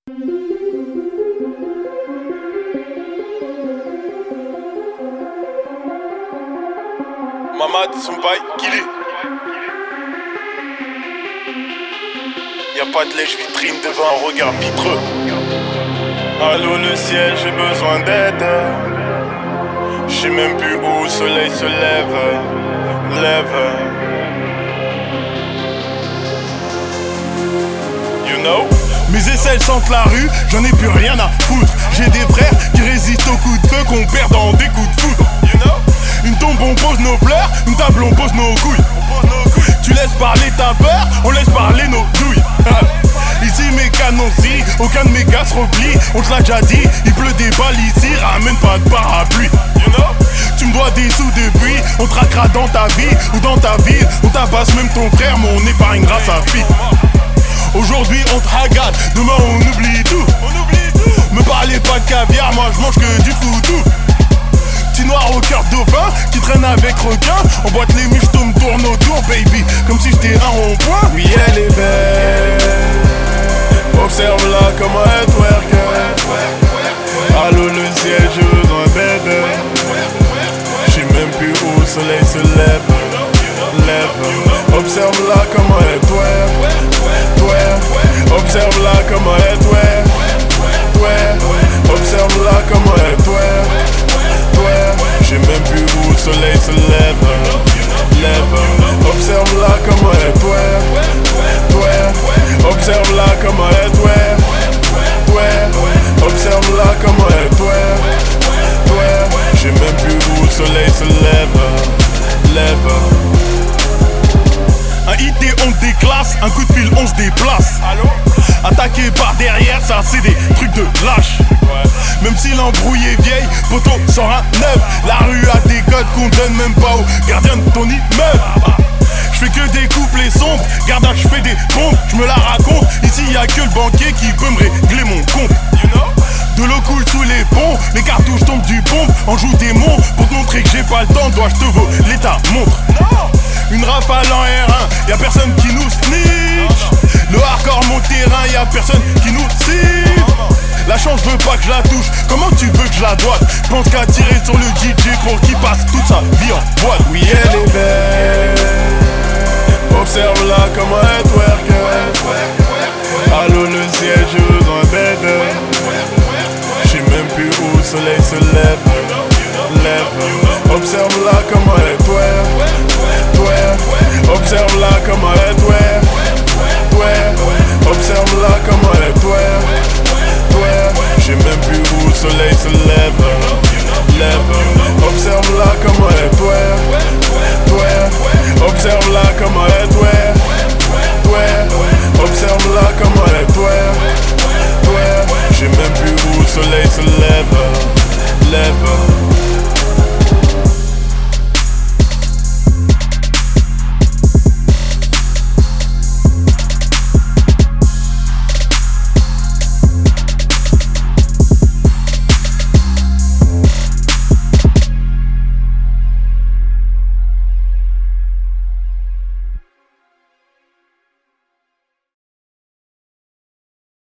Mamad, son bail, Kili. Y'a pas de lèche-vitrine devant un regard vitreux. Allô le ciel, j'ai besoin d'aide. J'sais même plus où le soleil se lève. You know? Mes aisselles sentent la rue, j'en ai plus rien à foutre. J'ai des frères qui résistent aux coups de feu qu'on perd dans des coups de foudre. You know? Une tombe on pose nos fleurs, une table on pose nos couilles. Tu laisses parler ta peur, on laisse parler nos douilles. Ici mes canons si, aucun de mes gars se replie. On te l'a déjà dit, il pleut des balles ici, ramène pas de parapluie. You know? Tu me dois des sous depuis, on traquera dans ta vie ou dans ta ville. On tabasse même ton frère, mais on épargnera sa fille. Aujourd'hui on te regarde, demain on oublie tout. Me parlez pas de caviar, moi je mange que du foutou. Petit noir au cœur dauphin, qui traîne avec requin. On boite les miches, me tourne autour baby, comme si j'étais un rond-point. Oui elle est belle, observe-la comment elle twerk. Allô le ciel, j'ai besoin d'aide. J'sais même plus où le soleil se lève. Observe-la comment elle twerk. Observe-la comment elle twerk. Observe-la comment elle twerk. J'sais même plus où le soleil se lève. Observe-la comment elle twerk. Observe-la comment elle twerk. Observe-la comment elle twerk. J'sais même plus où le soleil se lève. Un ID on te déclasse, un coup de fil on se déplace. Attaqué par derrière, ça c'est des trucs de lâche. Même si l'embrouille est vieille, poteau sort un neuf. La rue a des codes qu'on donne même pas au gardien de ton immeuble. J'fais que des couplets sombres, garda j'fais des bombes, j'me la raconte. Ici y'a que le banquier qui peut me régler mon compte. De l'eau coule sous les ponts, les cartouches tombent du pompe. On joue des monts, pour te montrer que j'ai pas le temps, dois-je te voler ta montre. Une rafale en R1, y'a personne qui nous snitch. Le hardcore mon terrain, y'a personne qui nous cible. La chance veut pas que je la touche, comment tu veux que je la doite? Pense qu'à tirer sur le DJ pour qu'il passe toute sa vie en boîte. Oui elle est belle, observe-la comment elle twerk. Allô le ciel, j'ai besoin d'aide. J'sais même plus où le soleil se lève. Observe-la comment